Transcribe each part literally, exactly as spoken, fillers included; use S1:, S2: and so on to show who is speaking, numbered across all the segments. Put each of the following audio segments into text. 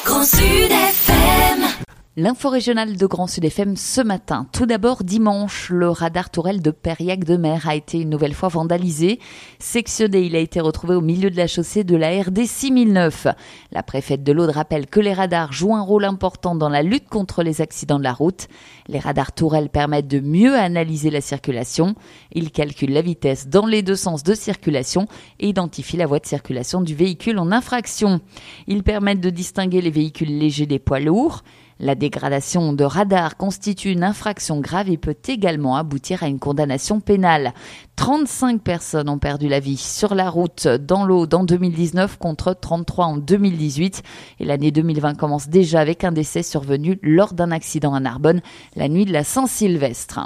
S1: Grand Sud F M.
S2: L'info régionale de Grand Sud F M ce matin. Tout d'abord, dimanche, le radar tourelle de Périac-de-Mer a été une nouvelle fois vandalisé. Sectionné, il a été retrouvé au milieu de la chaussée de la R D six mille neuf. La préfète de l'Aude rappelle que les radars jouent un rôle important dans la lutte contre les accidents de la route. Les radars tourelles permettent de mieux analyser la circulation. Ils calculent la vitesse dans les deux sens de circulation et identifient la voie de circulation du véhicule en infraction. Ils permettent de distinguer les véhicules légers des poids lourds. La dégradation de radar constitue une infraction grave et peut également aboutir à une condamnation pénale. trente-cinq personnes ont perdu la vie sur la route dans l'Aude en deux mille dix-neuf contre trente-trois en deux mille dix-huit. Et l'année deux mille vingt commence déjà avec un décès survenu lors d'un accident à Narbonne la nuit de la Saint-Sylvestre.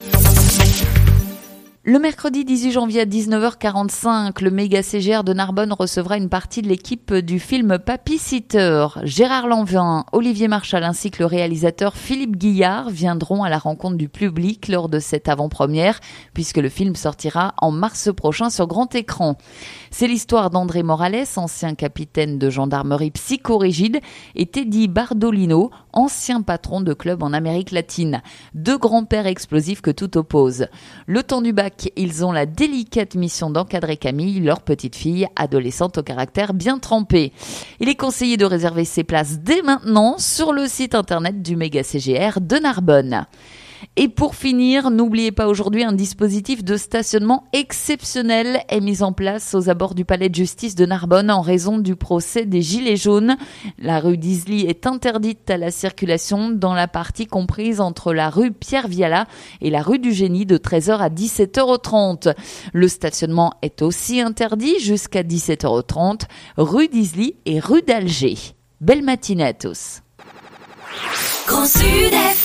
S2: Le mercredi dix-huit janvier à dix-neuf heures quarante-cinq, le méga C G R de Narbonne recevra une partie de l'équipe du film Papy Sitter. Gérard Lanvin, Olivier Marchal ainsi que le réalisateur Philippe Guillard viendront à la rencontre du public lors de cette avant-première, puisque le film sortira en mars prochain sur grand écran. C'est l'histoire d'André Morales, ancien capitaine de gendarmerie psychorigide, et Teddy Bardolino, ancien patron de club en Amérique latine. Deux grands-pères explosifs que tout oppose. Le temps du bac, ils ont la délicate mission d'encadrer Camille, leur petite fille, adolescente au caractère bien trempé. Il est conseillé de réserver ses places dès maintenant sur le site internet du méga C G R de Narbonne. Et pour finir, n'oubliez pas aujourd'hui un dispositif de stationnement exceptionnel est mis en place aux abords du palais de justice de Narbonne en raison du procès des Gilets jaunes. La rue d'Isly est interdite à la circulation dans la partie comprise entre la rue Pierre Viala et la rue du Génie de treize heures à dix-sept heures trente. Le stationnement est aussi interdit jusqu'à dix-sept heures trente, rue d'Isly et rue d'Alger. Belle matinée à tous.
S1: Grand Sud F M.